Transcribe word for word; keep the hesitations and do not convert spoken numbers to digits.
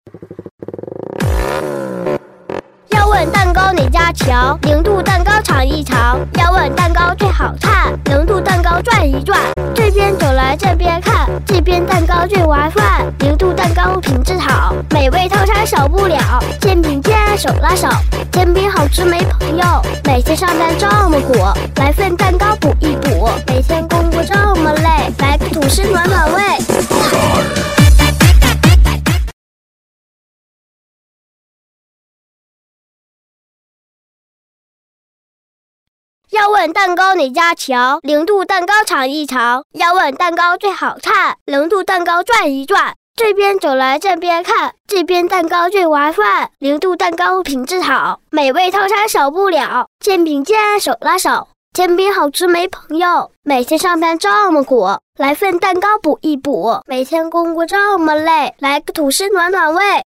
要问蛋糕哪家强？零度蛋糕尝一尝。要问蛋糕最好看？零度蛋糕转一转。这边走来这边看，这边蛋糕最划算。零度蛋糕品质好，美味套餐少不了。肩并肩手拉手，煎饼好吃没朋友。每天上班这么苦，来份蛋糕补一补。每天工作这么累，来个吐司暖暖胃。要问蛋糕哪家强？零度蛋糕尝一尝。要问蛋糕最好看？零度蛋糕转一转。这边走来这边看，这边蛋糕最划算。零度蛋糕品质好，美味套餐少不了。肩并肩手拉手，煎饼好吃没朋友。每天上班这么苦，来份蛋糕补一补。每天工作这么累，来个吐司暖暖胃。